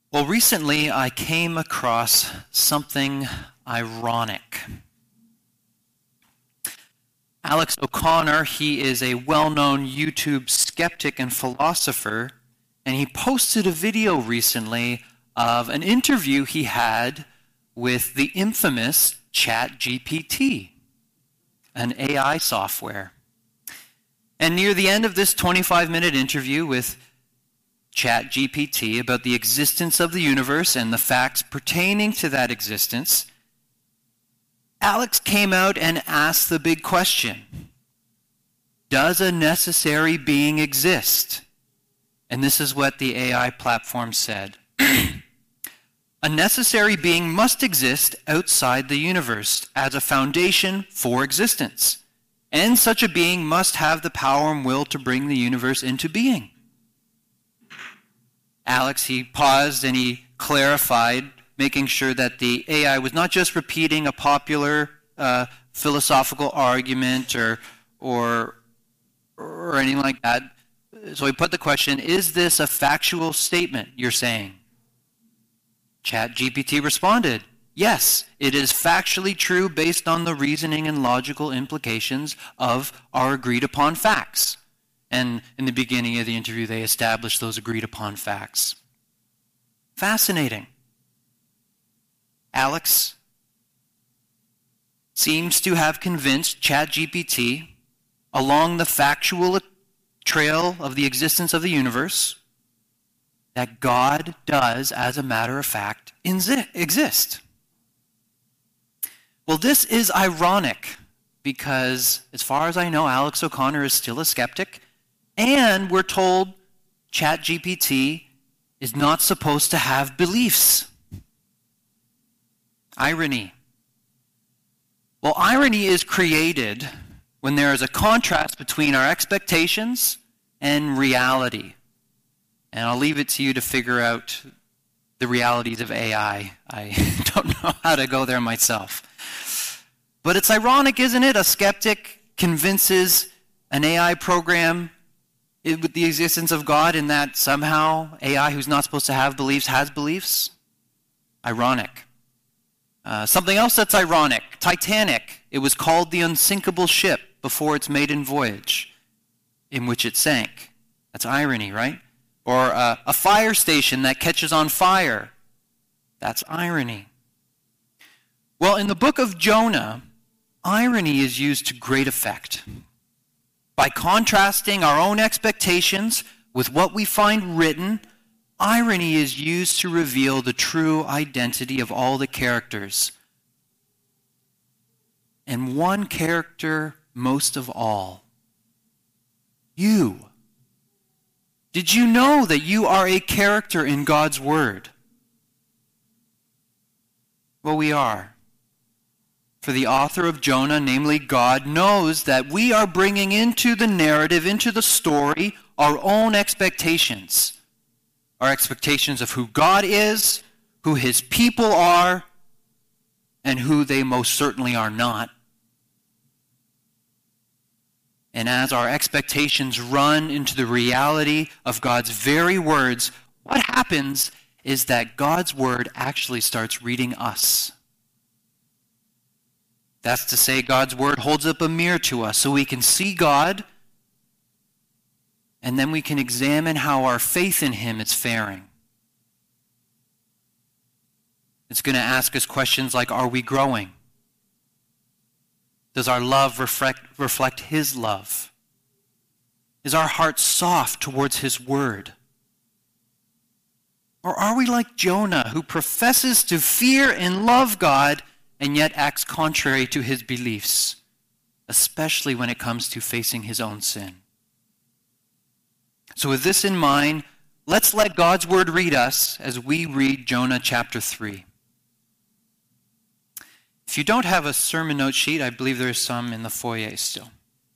Well, recently I came across something ironic. Alex O'Connor, he is a well-known YouTube skeptic and philosopher, and he posted a video recently of an interview he had with the infamous ChatGPT, an AI software. And near the end of this 25-minute interview with ChatGPT about the existence of the universe and the facts pertaining to that existence, Alex came out and asked the big question: does a necessary being exist? And this is what the AI platform said. A necessary being must exist outside the universe as a foundation for existence, and such a being must have the power and will to bring the universe into being. Alex, he paused and he clarified, making sure that the AI was not just repeating a popular philosophical argument or anything like that. So he put the question, is this a factual statement you're saying? ChatGPT responded, yes, it is factually true based on the reasoning and logical implications of our agreed upon facts. And in the beginning of the interview, they established those agreed upon facts. Fascinating. Alex seems to have convinced ChatGPT along the factual trail of the existence of the universe that God does, as a matter of fact, exist. Well, this is ironic because, as far as I know, Alex O'Connor is still a skeptic. And we're told ChatGPT is not supposed to have beliefs. Irony. Well, irony is created when there is a contrast between our expectations and reality. And I'll leave it to you to figure out the realities of AI. I don't know how to go there myself. But it's ironic, isn't it? A skeptic convinces an AI program with the existence of God, in that somehow AI, who's not supposed to have beliefs, has beliefs. Ironic. Something else that's ironic. Titanic. It was called the unsinkable ship before its maiden voyage, in which it sank. That's irony, right? Or a fire station that catches on fire. That's irony. Well, in the book of Jonah, irony is used to great effect. By contrasting our own expectations with what we find written, irony is used to reveal the true identity of all the characters. And one character most of all, you. Did you know that you are a character in God's Word? Well, we are. For the author of Jonah, namely God, knows that we are bringing into the narrative, into the story, our own expectations. Our expectations of who God is, who His people are, and who they most certainly are not. And as our expectations run into the reality of God's very words, what happens is that God's Word actually starts reading us. That's to say, God's Word holds up a mirror to us so we can see God, and then we can examine how our faith in Him is faring. It's going to ask us questions like, are we growing? Does our love reflect His love? Is our heart soft towards His Word? Or are we like Jonah, who professes to fear and love God, and yet acts contrary to his beliefs, especially when it comes to facing his own sin? So with this in mind, let's let God's Word read us as we read Jonah chapter 3. If you don't have a sermon note sheet, I believe there's some in the foyer still.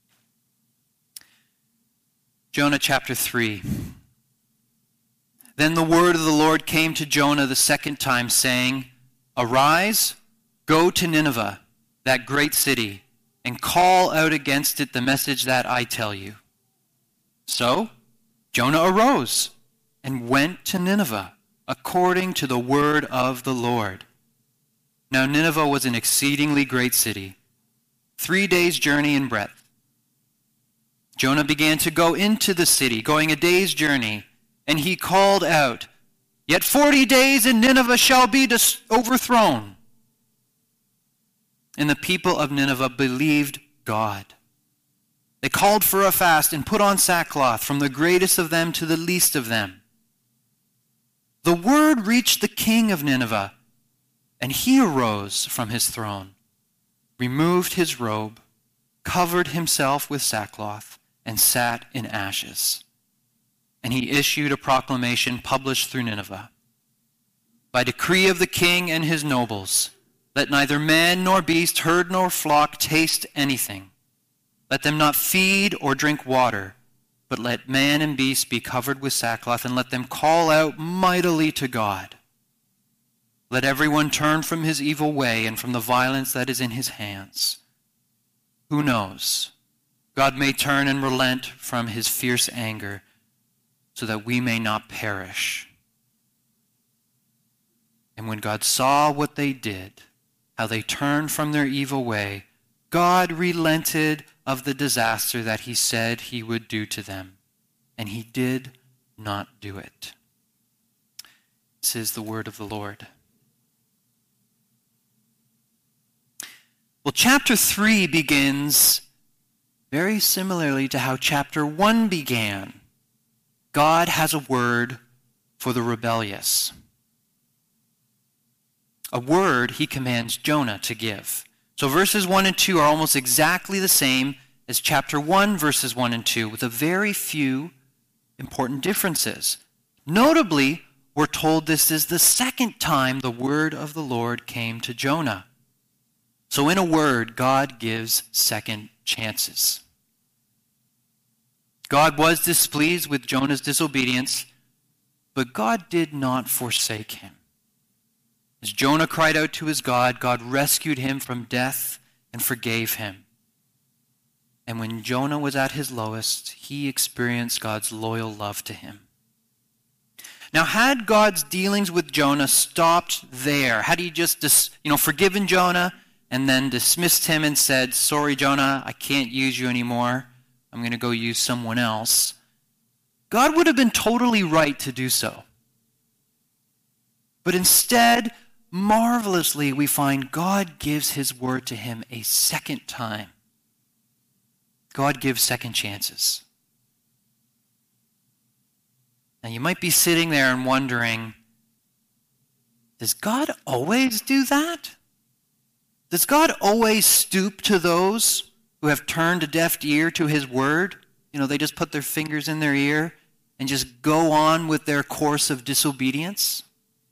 Jonah chapter 3. Then the word of the Lord came to Jonah the second time, saying, Arise, go to Nineveh, that great city, and call out against it the message that I tell you. So Jonah arose and went to Nineveh, according to the word of the Lord. Now Nineveh was an exceedingly great city, 3 days' journey in breadth. Jonah began to go into the city, going a day's journey, and he called out, "Yet 40 days and Nineveh shall be overthrown." And the people of Nineveh believed God. They called for a fast and put on sackcloth, from the greatest of them to the least of them. The word reached the king of Nineveh, and he arose from his throne, removed his robe, covered himself with sackcloth, and sat in ashes. And he issued a proclamation published through Nineveh. By decree of the king and his nobles, let neither man nor beast, herd nor flock taste anything. Let them not feed or drink water, but let man and beast be covered with sackcloth, and let them call out mightily to God. Let everyone turn from his evil way and from the violence that is in his hands. Who knows? God may turn and relent from his fierce anger, so that we may not perish. And when God saw what they did, how they turned from their evil way, God relented of the disaster that he said he would do to them, and he did not do it. This is the word of the Lord. Well, chapter 3 begins very similarly to how chapter 1 began. God has a word for the rebellious. A word he commands Jonah to give. So verses 1 and 2 are almost exactly the same as chapter 1, verses 1 and 2, with a very few important differences. Notably, we're told this is the second time the word of the Lord came to Jonah. So in a word, God gives second chances. God was displeased with Jonah's disobedience, but God did not forsake him. As Jonah cried out to his God, God rescued him from death and forgave him. And when Jonah was at his lowest, he experienced God's loyal love to him. Now, had God's dealings with Jonah stopped there, had he just forgiven Jonah and then dismissed him and said, "Sorry, Jonah, I can't use you anymore. I'm going to go use someone else," God would have been totally right to do so. But instead, marvelously, we find God gives his word to him a second time. God gives second chances. Now, you might be sitting there and wondering, does God always do that? Does God always stoop to those who have turned a deaf ear to his word? They just put their fingers in their ear and just go on with their course of disobedience?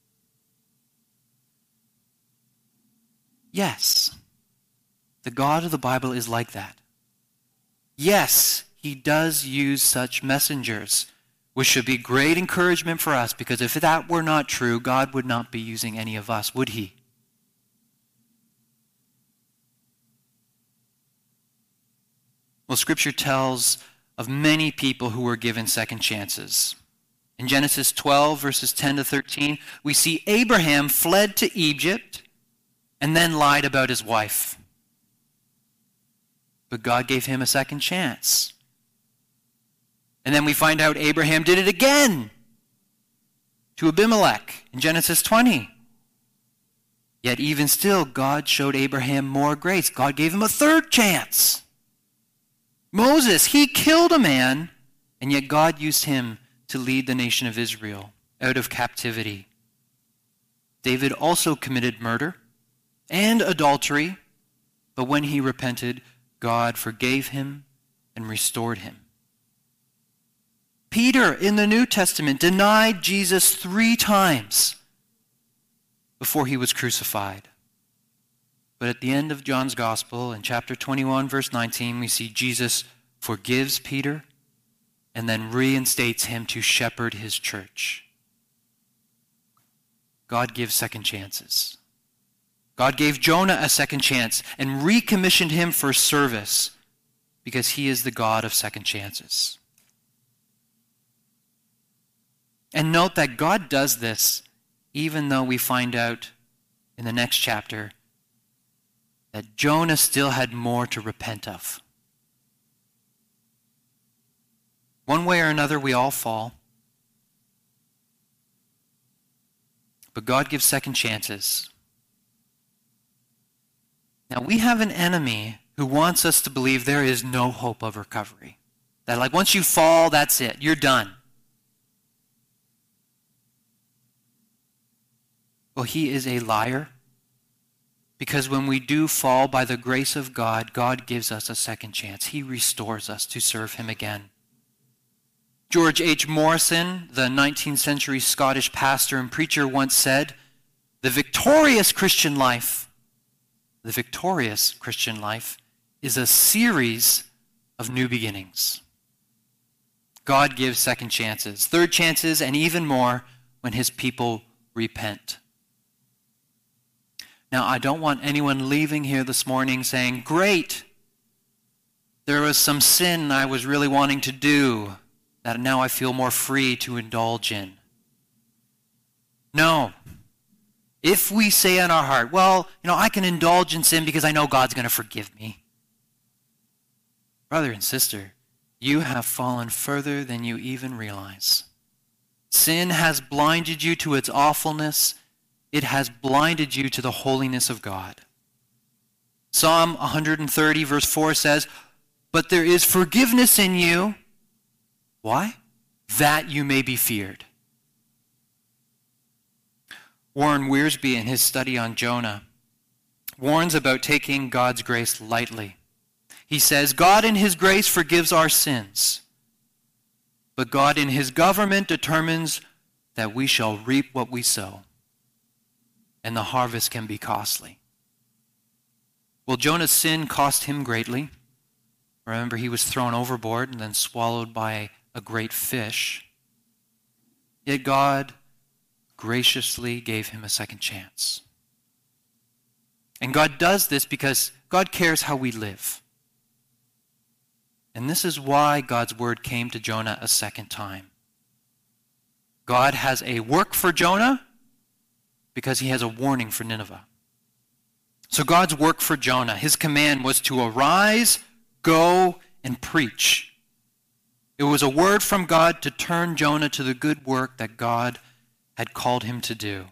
Yes, the God of the Bible is like that. Yes, he does use such messengers, which should be great encouragement for us, because if that were not true, God would not be using any of us, would he? Well, Scripture tells of many people who were given second chances. In Genesis 12, verses 10 to 13, we see Abraham fled to Egypt and then lied about his wife. But God gave him a second chance. And then we find out Abraham did it again to Abimelech in Genesis 20. Yet even still, God showed Abraham more grace. God gave him a third chance. Moses, he killed a man, and yet God used him to lead the nation of Israel out of captivity. David also committed murder and adultery, but when he repented, God forgave him and restored him. Peter, in the New Testament, denied Jesus 3 times before he was crucified. But at the end of John's Gospel, in chapter 21, verse 19, we see Jesus forgives Peter and then reinstates him to shepherd his church. God gives second chances. God gave Jonah a second chance and recommissioned him for service because he is the God of second chances. And note that God does this even though we find out in the next chapter that Jonah still had more to repent of. One way or another, we all fall. But God gives second chances. Now, we have an enemy who wants us to believe there is no hope of recovery. That like once you fall, that's it. You're done. Well, he is a liar. Because when we do fall by the grace of God, God gives us a second chance. He restores us to serve him again. George H. Morrison, the 19th century Scottish pastor and preacher, once said, the victorious Christian life is a series of new beginnings. God gives second chances, third chances, and even more when his people repent. Now, I don't want anyone leaving here this morning saying, great, there was some sin I was really wanting to do that now I feel more free to indulge in. No. If we say in our heart, well, I can indulge in sin because I know God's going to forgive me. Brother and sister, you have fallen further than you even realize. Sin has blinded you to its awfulness. It has blinded you to the holiness of God. Psalm 130 verse 4 says, but there is forgiveness in you. Why? That you may be feared. Warren Wiersbe, in his study on Jonah, warns about taking God's grace lightly. He says, God in his grace forgives our sins, but God in his government determines that we shall reap what we sow, and the harvest can be costly. Well, Jonah's sin cost him greatly. Remember, he was thrown overboard and then swallowed by a great fish. Yet God graciously gave him a second chance. And God does this because God cares how we live. And this is why God's word came to Jonah a second time. God has a work for Jonah because he has a warning for Nineveh. So God's work for Jonah, his command was to arise, go, and preach. It was a word from God to turn Jonah to the good work that God had called him to do.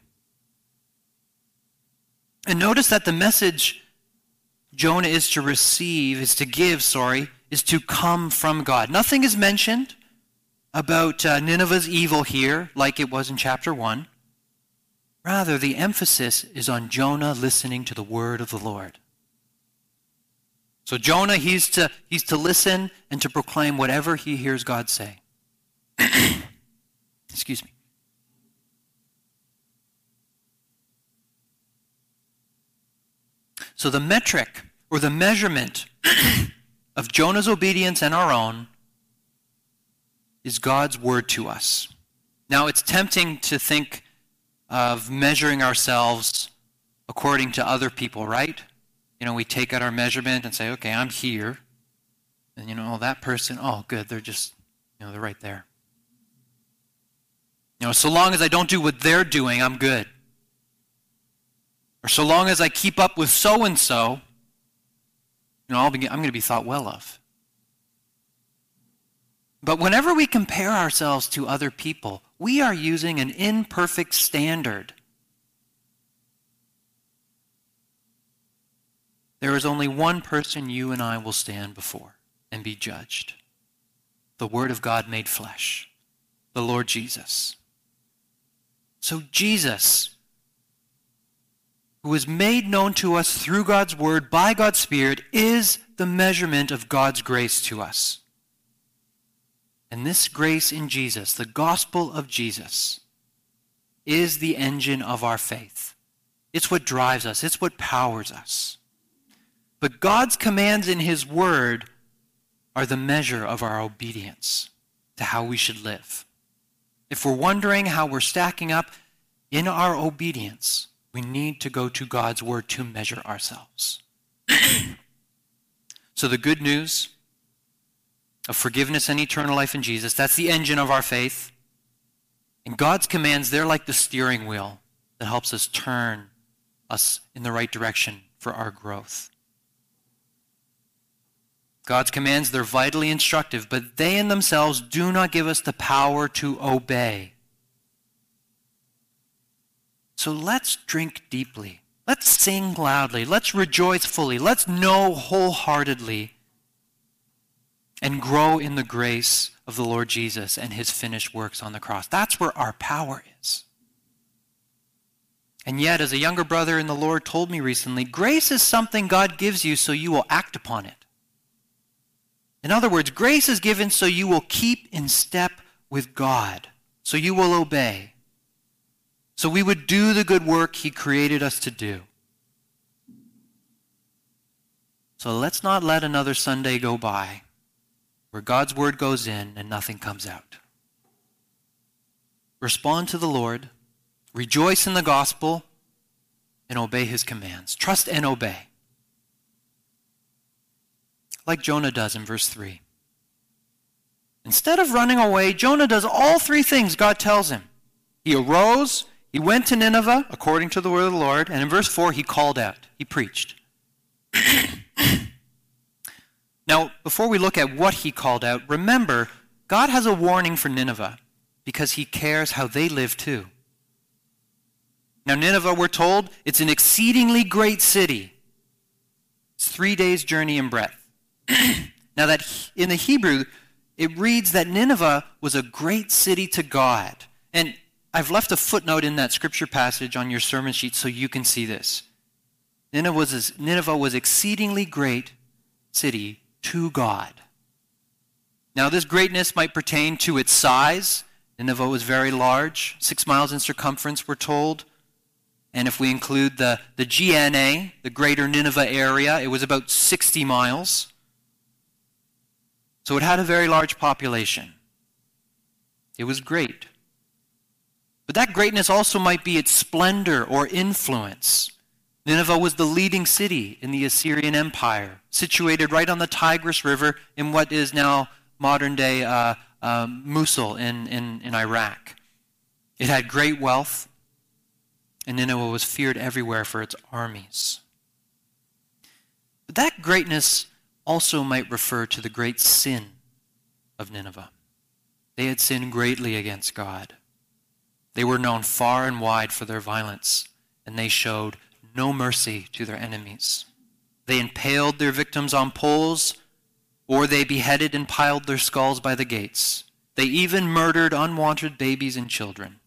And notice that the message Jonah is to give, is to come from God. Nothing is mentioned about Nineveh's evil here like it was in chapter 1. Rather, the emphasis is on Jonah listening to the word of the Lord. So Jonah, he's to listen and to proclaim whatever he hears God say. Excuse me. So the metric or the measurement of Jonah's obedience and our own is God's word to us. Now, it's tempting to think of measuring ourselves according to other people, right? We take out our measurement and say, okay, I'm here. And, that person, oh, good, they're just, they're right there. So long as I don't do what they're doing, I'm good. Or so long as I keep up with so-and-so, I'm going to be thought well of. But whenever we compare ourselves to other people, we are using an imperfect standard. There is only one person you and I will stand before and be judged. The Word of God made flesh, the Lord Jesus. So Jesus, who is made known to us through God's Word by God's Spirit, is the measurement of God's grace to us. And this grace in Jesus, the gospel of Jesus, is the engine of our faith. It's what drives us. It's what powers us. But God's commands in his word are the measure of our obedience to how we should live. If we're wondering how we're stacking up in our obedience, we need to go to God's word to measure ourselves. So the good news of forgiveness and eternal life in Jesus, that's the engine of our faith. And God's commands, they're like the steering wheel that helps us turn us in the right direction for our growth. God's commands, they're vitally instructive, but they in themselves do not give us the power to obey. So let's drink deeply. Let's sing loudly. Let's rejoice fully. Let's know wholeheartedly and grow in the grace of the Lord Jesus and his finished works on the cross. That's where our power is. And yet, as a younger brother in the Lord told me recently, grace is something God gives you so you will act upon it. In other words, grace is given so you will keep in step with God, so you will obey, so we would do the good work he created us to do. So let's not let another Sunday go by where God's word goes in and nothing comes out. Respond to the Lord, rejoice in the gospel, and obey his commands. Trust and obey. Like Jonah does in verse 3. Instead of running away, Jonah does all three things God tells him. He arose, he went to Nineveh, according to the word of the Lord, and in verse 4, he called out. He preached. Now, before we look at what he called out, remember, God has a warning for Nineveh because he cares how they live too. Now, Nineveh, we're told, it's an exceedingly great city. It's 3 days' journey in breadth. Now, that in the Hebrew, it reads that Nineveh was a great city to God. And I've left a footnote in that scripture passage on your sermon sheet so you can see this. Nineveh was exceedingly great city to God. Now, this greatness might pertain to its size. Nineveh was very large, 6 miles in circumference, we're told. And if we include the GNA, the greater Nineveh area, it was about 60 miles. So it had a very large population. It was great. But that greatness also might be its splendor or influence. Nineveh was the leading city in the Assyrian Empire, situated right on the Tigris River in what is now modern-day Mosul in Iraq. It had great wealth, and Nineveh was feared everywhere for its armies. But that greatness also might refer to the great sin of Nineveh. They had sinned greatly against God. They were known far and wide for their violence, and they showed no mercy to their enemies. They impaled their victims on poles, or they beheaded and piled their skulls by the gates. They even murdered unwanted babies and children.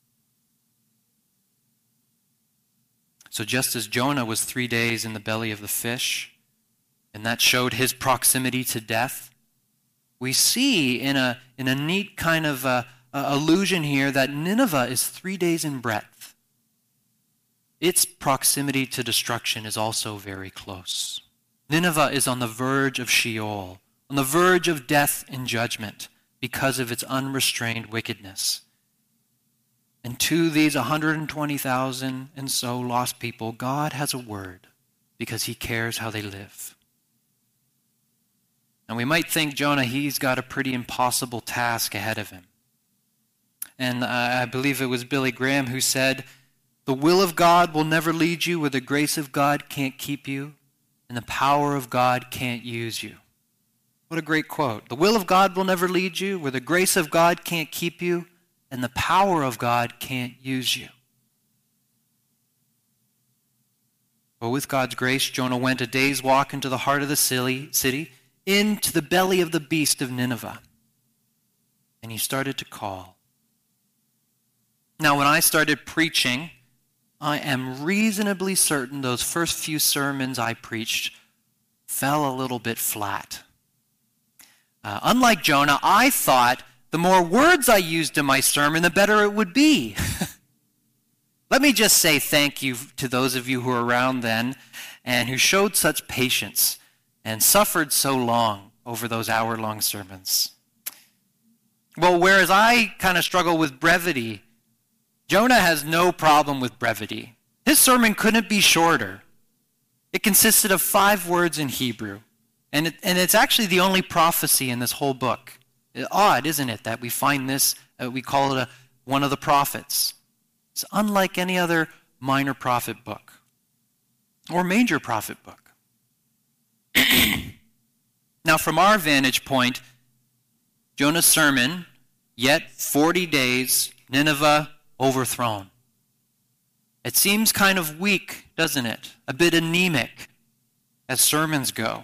So just as Jonah was 3 days in the belly of the fish, and that showed his proximity to death, we see in a neat kind of allusion here that Nineveh is 3 days in breadth. Its proximity to destruction is also very close. Nineveh is on the verge of Sheol, on the verge of death and judgment because of its unrestrained wickedness. And to these 120,000 and so lost people, God has a word because he cares how they live. And we might think Jonah, he's got a pretty impossible task ahead of him. And I believe it was Billy Graham who said, "The will of God will never lead you where the grace of God can't keep you, and the power of God can't use you." What a great quote. The will of God will never lead you where the grace of God can't keep you, and the power of God can't use you. But with God's grace, Jonah went a day's walk into the heart of the city, into the belly of the beast of Nineveh. And he started to call. Now, when I started preaching, I am reasonably certain those first few sermons I preached fell a little bit flat. Unlike Jonah, I thought the more words I used in my sermon, the better it would be. Let me just say thank you to those of you who were around then and who showed such patience and suffered so long over those hour-long sermons. Well, whereas I kind of struggle with brevity, Jonah has no problem with brevity. His sermon couldn't be shorter. It consisted of 5 words in Hebrew, and it's actually the only prophecy in this whole book. Odd, isn't it, that we find this, we call it one of the prophets. It's unlike any other minor prophet book or major prophet book. Now, from our vantage point, Jonah's sermon, yet 40 days, Nineveh overthrown. It seems kind of weak, doesn't it? A bit anemic as sermons go.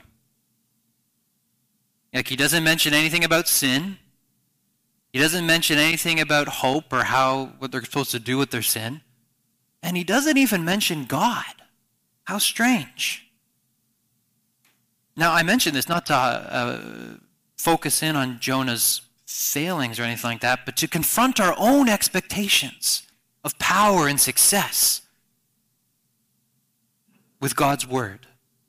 Like, he doesn't mention anything about sin. He doesn't mention anything about hope or what they're supposed to do with their sin. And he doesn't even mention God. How strange. Now, I mention this not to focus in on Jonah's failings or anything like that, but to confront our own expectations of power and success with God's word.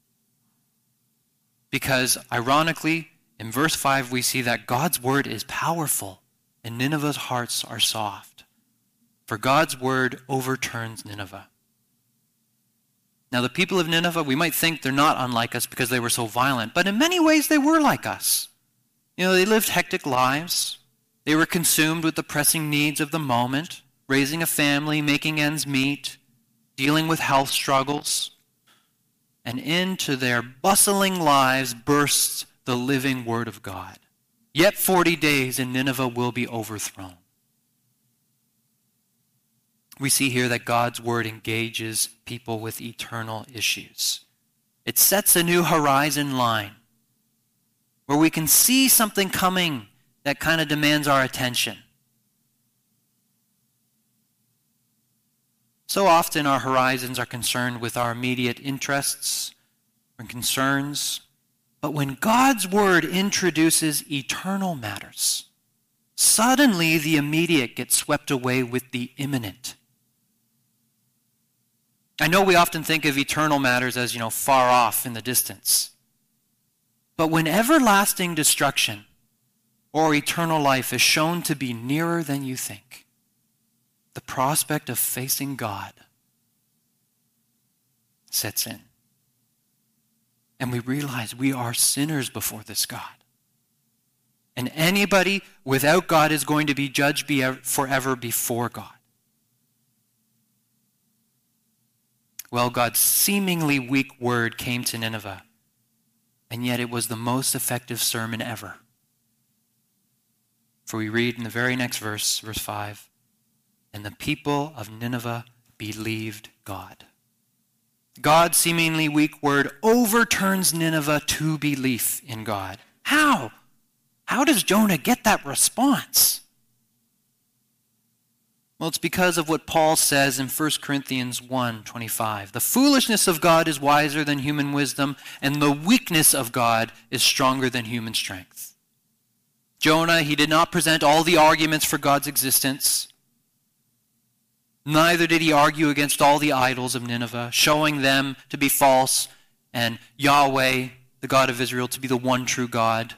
Because, ironically, in verse 5, we see that God's word is powerful and Nineveh's hearts are soft. For God's word overturns Nineveh. Now, the people of Nineveh, we might think they're not unlike us because they were so violent, but in many ways they were like us. They lived hectic lives. They were consumed with the pressing needs of the moment, raising a family, making ends meet, dealing with health struggles. And into their bustling lives bursts the living word of God. Yet 40 days and Nineveh will be overthrown. We see here that God's word engages people with eternal issues. It sets a new horizon line where we can see something coming that kind of demands our attention. So often our horizons are concerned with our immediate interests and concerns. But when God's word introduces eternal matters, suddenly the immediate gets swept away with the imminent. I know we often think of eternal matters as, far off in the distance. But when everlasting destruction or eternal life is shown to be nearer than you think, the prospect of facing God sets in. And we realize we are sinners before this God. And anybody without God is going to be judged forever before God. Well, God's seemingly weak word came to Nineveh, and yet it was the most effective sermon ever. For we read in the very next verse, verse 5, and the people of Nineveh believed God. God's seemingly weak word overturns Nineveh to belief in God. How? How does Jonah get that response? Well, it's because of what Paul says in 1 Corinthians 1:25. The foolishness of God is wiser than human wisdom, and the weakness of God is stronger than human strength. Jonah, he did not present all the arguments for God's existence. Neither did he argue against all the idols of Nineveh, showing them to be false, and Yahweh, the God of Israel, to be the one true God.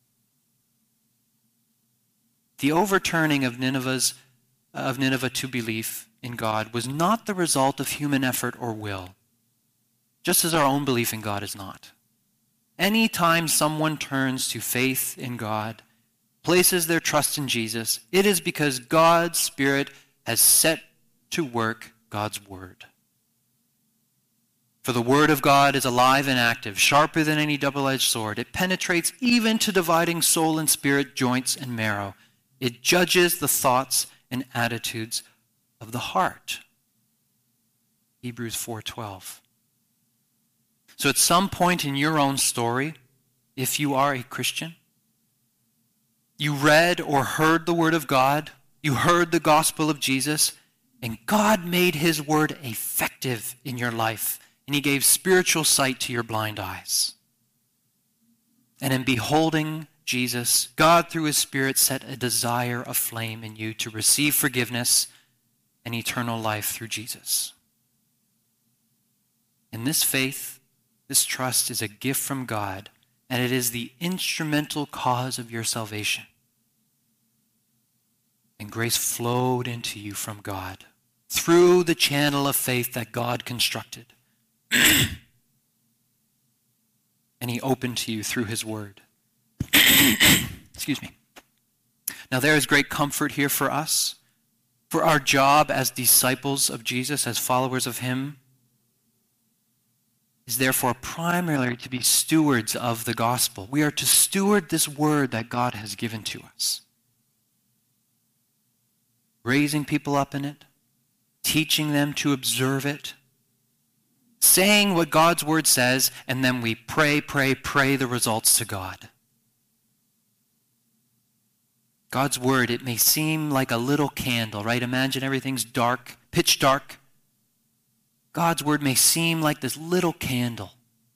The overturning of Nineveh to belief in God was not the result of human effort or will, just as our own belief in God is not. Any time someone turns to faith in God, places their trust in Jesus, it is because God's Spirit has set to work God's word. For the word of God is alive and active, sharper than any double-edged sword. It penetrates even to dividing soul and spirit, joints and marrow. It judges the thoughts and attitudes of the heart. Hebrews 4:12. So at some point in your own story, if you are a Christian, you read or heard the word of God, you heard the gospel of Jesus, and God made his word effective in your life, and he gave spiritual sight to your blind eyes. And in beholding Jesus, God through his Spirit set a desire aflame in you to receive forgiveness and eternal life through Jesus. And this faith, this trust is a gift from God, and it is the instrumental cause of your salvation. And grace flowed into you from God through the channel of faith that God constructed. And he opened to you through his word. Excuse me. Now there is great comfort here for us For our job as disciples of Jesus, as followers of him, is therefore primarily to be stewards of the gospel. We are to steward this word that God has given to us. Raising people up in it, teaching them to observe it, saying what God's word says, and then we pray the results to God. God's word, it may seem like a little candle, right? Imagine everything's dark, pitch dark. God's word may seem like this little candle.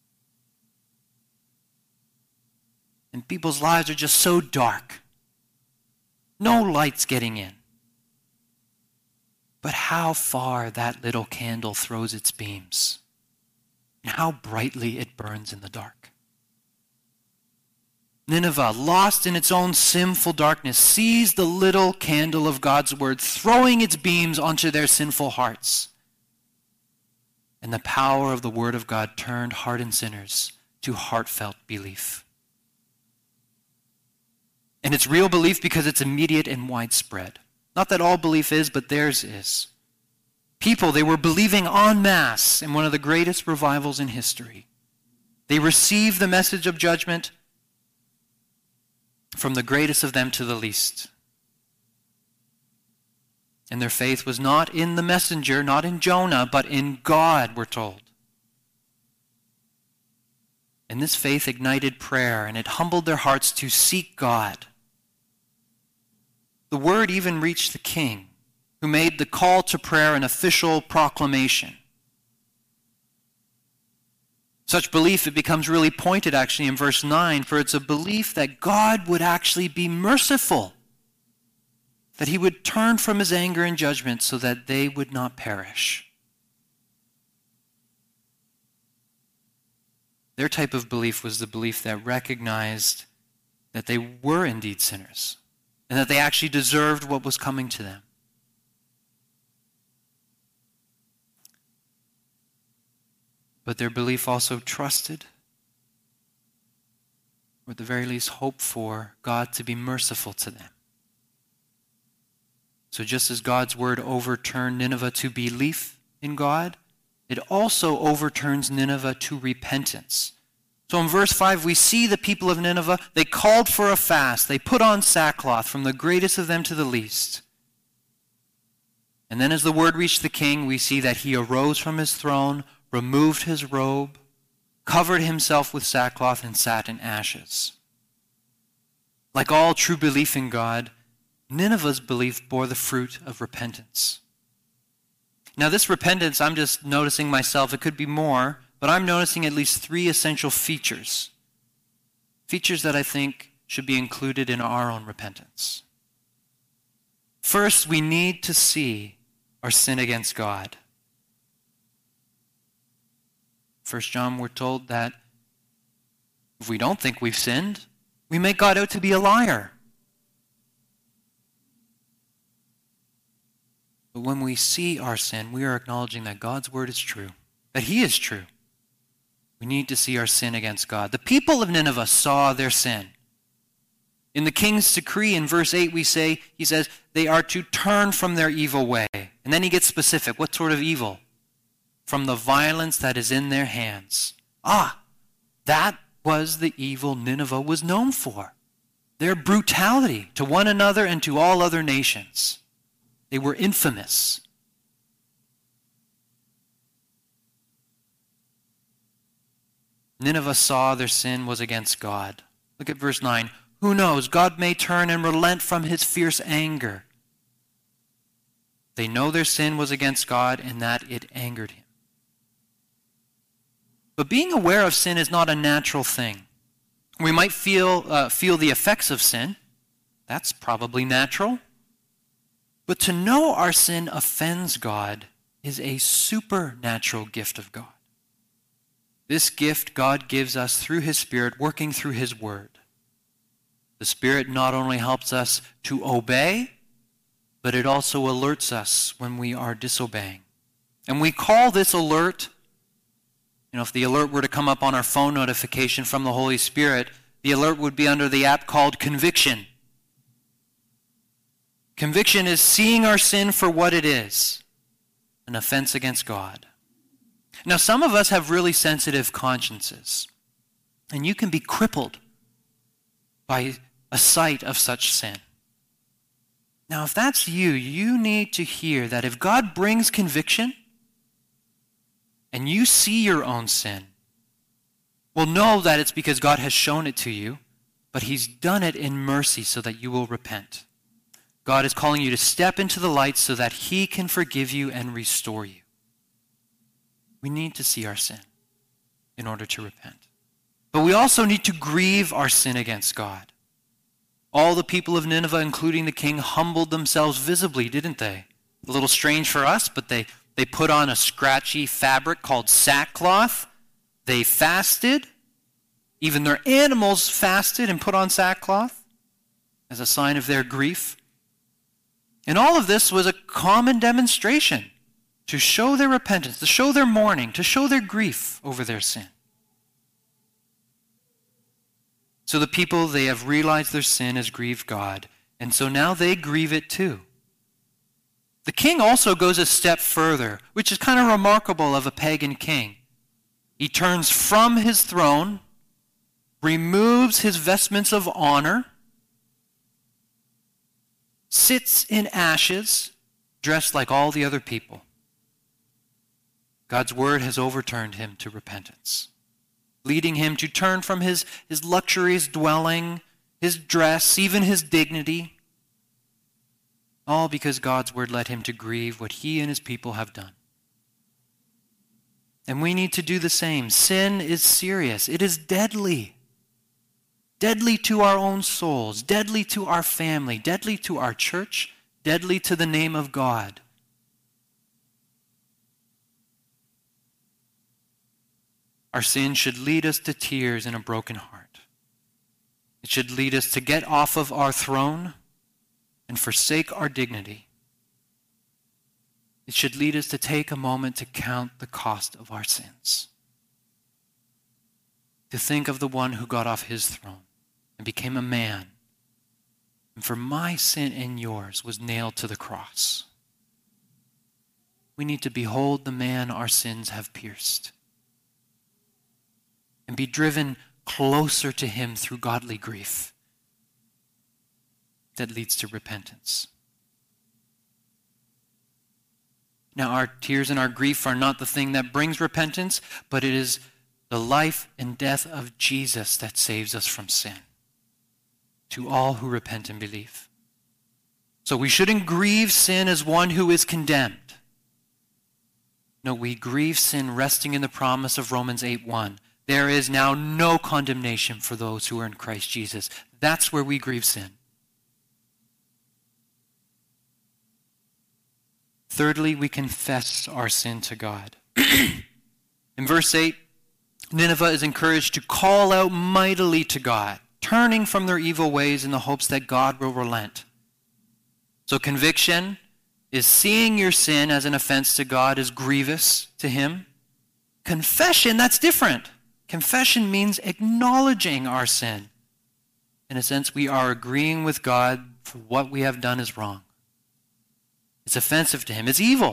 And people's lives are just so dark. No light's getting in. But how far that little candle throws its beams, and how brightly it burns in the dark. Nineveh, lost in its own sinful darkness, sees the little candle of God's word throwing its beams onto their sinful hearts. And the power of the word of God turned hardened sinners to heartfelt belief. And it's real belief because it's immediate and widespread. Not that all belief is, but theirs is. People, they were believing en masse in one of the greatest revivals in history. They received the message of judgment from the greatest of them to the least. And their faith was not in the messenger, not in Jonah, but in God, we're told. And this faith ignited prayer, and it humbled their hearts to seek God. The word even reached the king, who made the call to prayer an official proclamation. Such belief, it becomes really pointed actually in verse 9, for it's a belief that God would actually be merciful, that he would turn from his anger and judgment so that they would not perish. Their type of belief was the belief that recognized that they were indeed sinners and that they actually deserved what was coming to them. But their belief also trusted, or at the very least hoped for, God to be merciful to them. So just as God's word overturned Nineveh to belief in God, it also overturns Nineveh to repentance. So in verse 5, we see the people of Nineveh, they called for a fast. They put on sackcloth from the greatest of them to the least. And then as the word reached the king, we see that he arose from his throne, removed his robe, covered himself with sackcloth, and sat in ashes. Like all true belief in God, Nineveh's belief bore the fruit of repentance. Now this repentance, I'm just noticing myself, it could be more, but I'm noticing at least 3 essential features. Features that I think should be included in our own repentance. First, we need to see our sin against God. 1 John, we're told that if we don't think we've sinned, we make God out to be a liar. But when we see our sin, we are acknowledging that God's word is true, that he is true. We need to see our sin against God. The people of Nineveh saw their sin. In the king's decree in verse 8 he says, they are to turn from their evil way. And then he gets specific. What sort of evil? From the violence that is in their hands. That was the evil Nineveh was known for. Their brutality to one another and to all other nations. They were infamous. Nineveh saw their sin was against God. Look at verse 9. Who knows? God may turn and relent from his fierce anger. They know their sin was against God and that it angered him. But being aware of sin is not a natural thing. We might feel the effects of sin. That's probably natural. But to know our sin offends God is a supernatural gift of God. This gift God gives us through his Spirit, working through his word. The Spirit not only helps us to obey, but it also alerts us when we are disobeying. And we call this alert, if the alert were to come up on our phone notification from the Holy Spirit, the alert would be under the app called Conviction. Conviction is seeing our sin for what it is, an offense against God. Now, some of us have really sensitive consciences, and you can be crippled by a sight of such sin. Now, if that's you, you need to hear that if God brings conviction and you see your own sin, well, know that it's because God has shown it to you, but he's done it in mercy so that you will repent. God is calling you to step into the light so that he can forgive you and restore you. We need to see our sin in order to repent. But we also need to grieve our sin against God. All the people of Nineveh, including the king, humbled themselves visibly, didn't they? A little strange for us, but they put on a scratchy fabric called sackcloth. They fasted. Even their animals fasted and put on sackcloth as a sign of their grief. And all of this was a common demonstration to show their repentance, to show their mourning, to show their grief over their sin. So the people, they have realized their sin has grieved God, and so now they grieve it too. The king also goes a step further, which is kind of remarkable of a pagan king. He turns from his throne, removes his vestments of honor, sits in ashes, dressed like all the other people. God's word has overturned him to repentance, leading him to turn from his luxurious dwelling, his dress, even his dignity, all because God's word led him to grieve what he and his people have done. And we need to do the same. Sin is serious. It is deadly. Deadly to our own souls, deadly to our family, deadly to our church, deadly to the name of God. Our sin should lead us to tears and a broken heart. It should lead us to get off of our throne and forsake our dignity. It should lead us to take a moment to count the cost of our sins. To think of the one who got off his throne and became a man, and for my sin and yours was nailed to the cross. We need to behold the man our sins have pierced and be driven closer to him through godly grief that leads to repentance. Now, our tears and our grief are not the thing that brings repentance, but it is the life and death of Jesus that saves us from sin, to all who repent and believe. So we shouldn't grieve sin as one who is condemned. No, we grieve sin resting in the promise of Romans 8:1. There is now no condemnation for those who are in Christ Jesus. That's where we grieve sin. Thirdly, we confess our sin to God. In verse 8, Nineveh is encouraged to call out mightily to God, turning from their evil ways in the hopes that God will relent. So conviction is seeing your sin as an offense to God, is grievous to him. Confession, that's different. Confession means acknowledging our sin. In a sense, we are agreeing with God for what we have done is wrong. It's offensive to him. It's evil.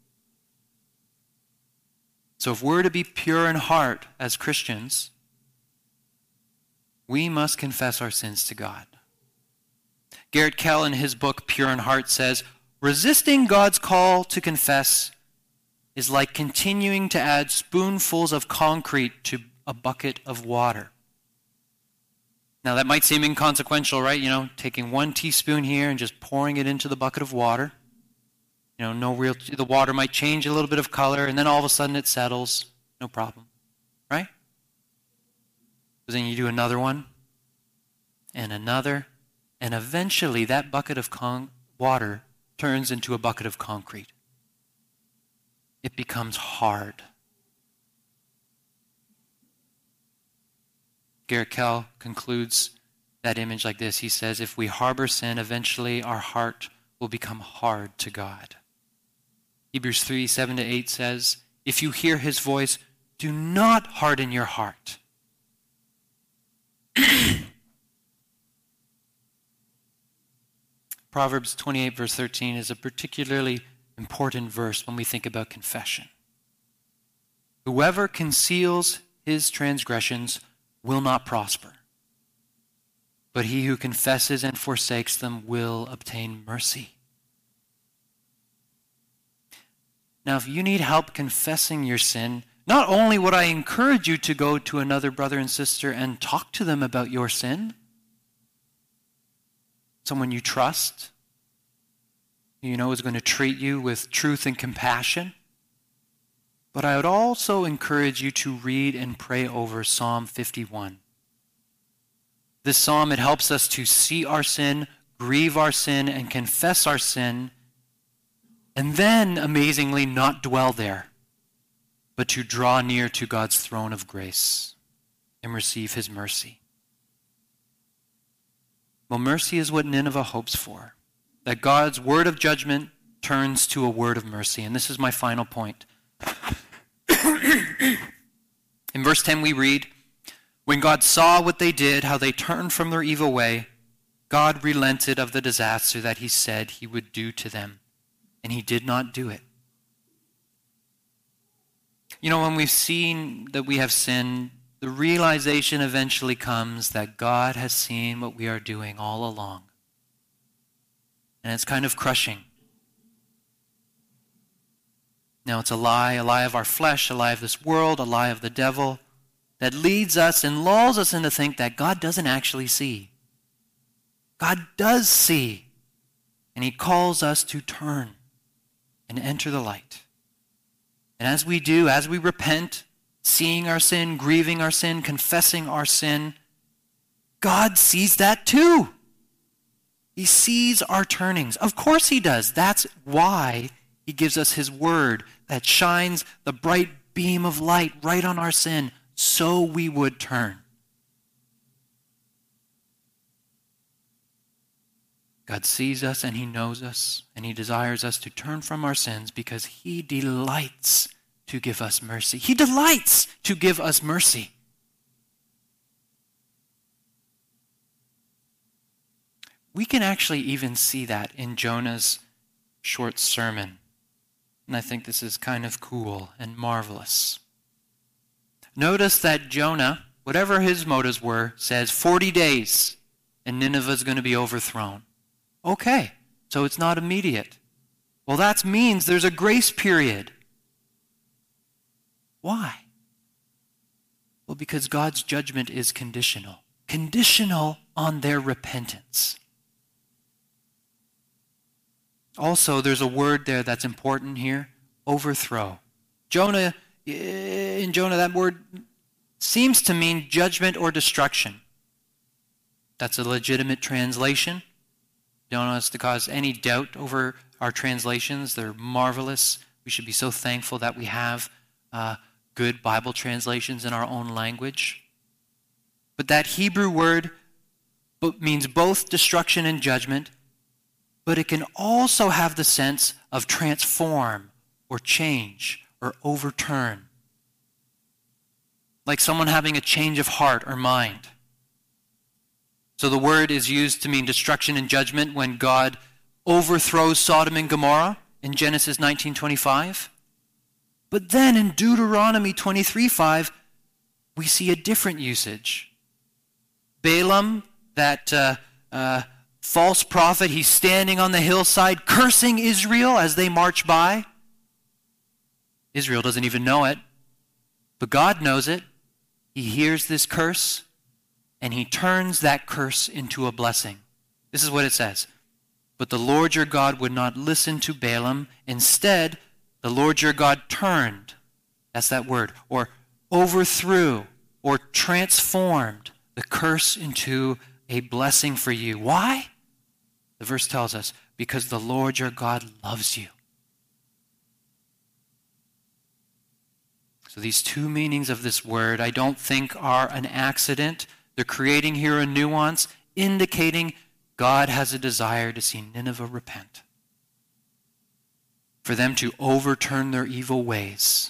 So if we're to be pure in heart as Christians, we must confess our sins to God. Garrett Kell, in his book Pure in Heart, says, resisting God's call to confess is like continuing to add spoonfuls of concrete to a bucket of water. Now that might seem inconsequential, right? Taking 1 teaspoon here and just pouring it into the bucket of water. The water might change a little bit of color, and then all of a sudden it settles. No problem, right? But then you do another one, and another, and eventually that bucket of water turns into a bucket of concrete. It becomes hard. Garrett Kell concludes that image like this. He says, if we harbor sin, eventually our heart will become hard to God. Hebrews 3:7-8 says, if you hear his voice, do not harden your heart. Proverbs 28, verse 13 is a particularly important verse when we think about confession. Whoever conceals his transgressions will not prosper, but he who confesses and forsakes them will obtain mercy. Now, if you need help confessing your sin, not only would I encourage you to go to another brother and sister and talk to them about your sin, someone you trust, you know is going to treat you with truth and compassion, but I would also encourage you to read and pray over Psalm 51. This psalm, it helps us to see our sin, grieve our sin, and confess our sin, and then, amazingly, not dwell there, but to draw near to God's throne of grace and receive his mercy. Well, mercy is what Nineveh hopes for, that God's word of judgment turns to a word of mercy. And this is my final point. In verse 10 we read, "When God saw what they did, how they turned from their evil way, God relented of the disaster that he said he would do to them, and he did not do it." You know, when we've seen that we have sinned, the realization eventually comes that God has seen what we are doing all along. And it's kind of crushing. Now, it's a lie of our flesh, a lie of this world, a lie of the devil, that leads us and lulls us into think that God doesn't actually see. God does see, and he calls us to turn and enter the light. And as we do, as we repent, seeing our sin, grieving our sin, confessing our sin, God sees that too. He sees our turnings. Of course he does. That's why he gives us his word that shines the bright beam of light right on our sin so we would turn. God sees us and he knows us and he desires us to turn from our sins because he delights to give us mercy. He delights to give us mercy. We can actually even see that in Jonah's short sermon. And I think this is kind of cool and marvelous. Notice that Jonah, whatever his motives were, says 40 days and Nineveh is going to be overthrown. Okay, so it's not immediate. Well, that means there's a grace period. Why? Well, because God's judgment is conditional. Conditional on their repentance. Also, there's a word there that's important here, overthrow. In Jonah, that word seems to mean judgment or destruction. That's a legitimate translation. Don't want us to cause any doubt over our translations. They're marvelous. We should be so thankful that we have good Bible translations in our own language. But that Hebrew word means both destruction and judgment, but it can also have the sense of transform or change or overturn. Like someone having a change of heart or mind. So the word is used to mean destruction and judgment when God overthrows Sodom and Gomorrah in Genesis 19:25. But then in Deuteronomy 23:5, we see a different usage. Balaam, that false prophet, he's standing on the hillside cursing Israel as they march by. Israel doesn't even know it, but God knows it. He hears this curse, and he turns that curse into a blessing. This is what it says. But the Lord your God would not listen to Balaam. Instead, the Lord your God turned, that's that word, or overthrew, or transformed the curse into a blessing for you. Why? The verse tells us, because the Lord your God loves you. So these two meanings of this word I don't think are an accident. They're creating here a nuance, indicating God has a desire to see Nineveh repent. For them to overturn their evil ways.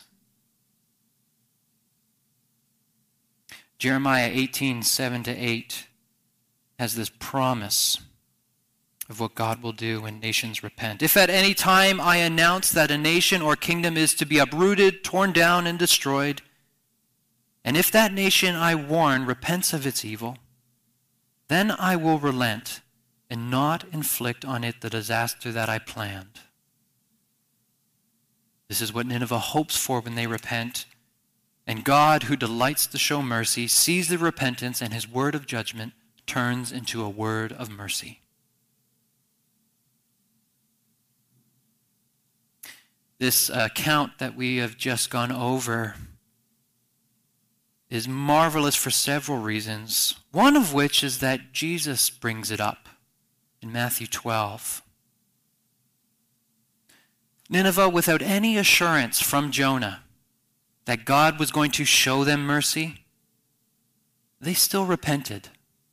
Jeremiah 18:7-8 has this promise of what God will do when nations repent. If at any time I announce that a nation or kingdom is to be uprooted, torn down, and destroyed, and if that nation I warn repents of its evil, then I will relent and not inflict on it the disaster that I planned. This is what Nineveh hopes for when they repent. And God, who delights to show mercy, sees the repentance, and his word of judgment turns into a word of mercy. This account that we have just gone over is marvelous for several reasons, one of which is that Jesus brings it up in Matthew 12. Nineveh, without any assurance from Jonah that God was going to show them mercy, they still repented.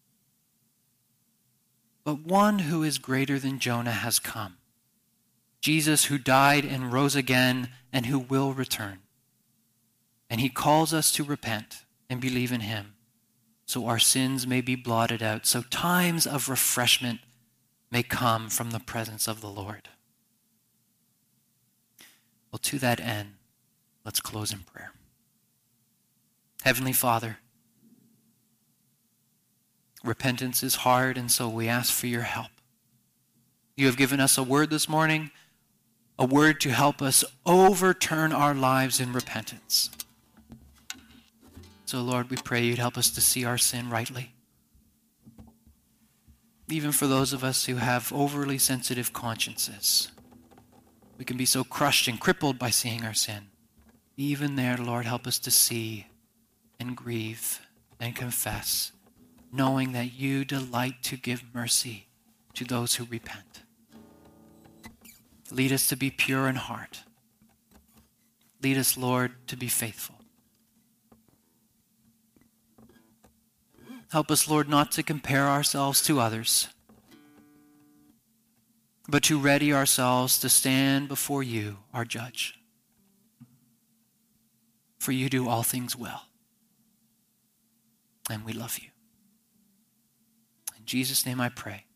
But one who is greater than Jonah has come, Jesus, who died and rose again and who will return. And he calls us to repent and believe in him, so our sins may be blotted out, so times of refreshment may come from the presence of the Lord. Well, to that end, let's close in prayer. Heavenly Father, repentance is hard, and so we ask for your help. You have given us a word this morning, a word to help us overturn our lives in repentance. So, Lord, we pray you'd help us to see our sin rightly. Even for those of us who have overly sensitive consciences, we can be so crushed and crippled by seeing our sin. Even there, Lord, help us to see and grieve and confess, knowing that you delight to give mercy to those who repent. Lead us to be pure in heart. Lead us, Lord, to be faithful. Help us, Lord, not to compare ourselves to others, but to ready ourselves to stand before you, our judge. For you do all things well, and we love you. In Jesus' name I pray.